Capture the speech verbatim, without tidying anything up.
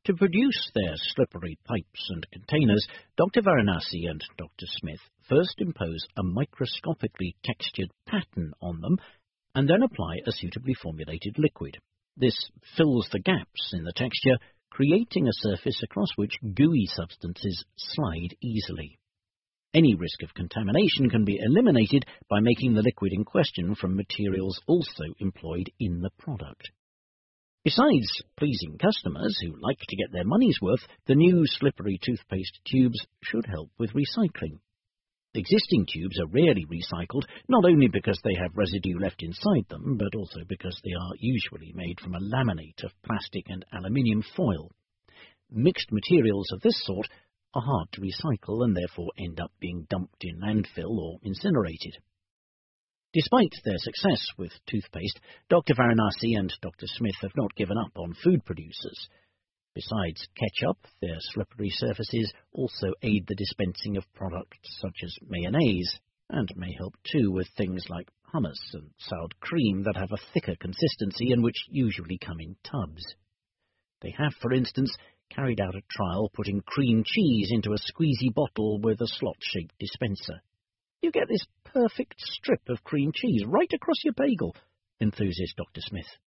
To produce their slippery pipes and containers, Doctor Varanasi and Doctor Smith first impose a microscopically textured pattern on them and then apply a suitably formulated liquid. This fills the gaps in the texture, creating a surface across which gooey substances slide easily. Any risk of contamination can be eliminated by making the liquid in question from materials also employed in the product. Besides pleasing customers who like to get their money's worth, the new slippery toothpaste tubes should help with recycling. Existing tubes are rarely recycled, not only because they have residue left inside them, but also because they are usually made from a laminate of plastic and aluminium foil. Mixed materials of this sort are hard to recycle and therefore end up being dumped in landfill or incinerated. Despite their success with toothpaste, Doctor Varanasi and Doctor Smith have not given up on food producers. Besides ketchup, their slippery surfaces also aid the dispensing of products such as mayonnaise, and may help too with things like hummus and sour cream that have a thicker consistency and which usually come in tubs. They have, for instance, carried out a trial putting cream cheese into a squeezy bottle with a slot-shaped dispenser. You get this perfect strip of cream cheese right across your bagel, enthuses Doctor Smith.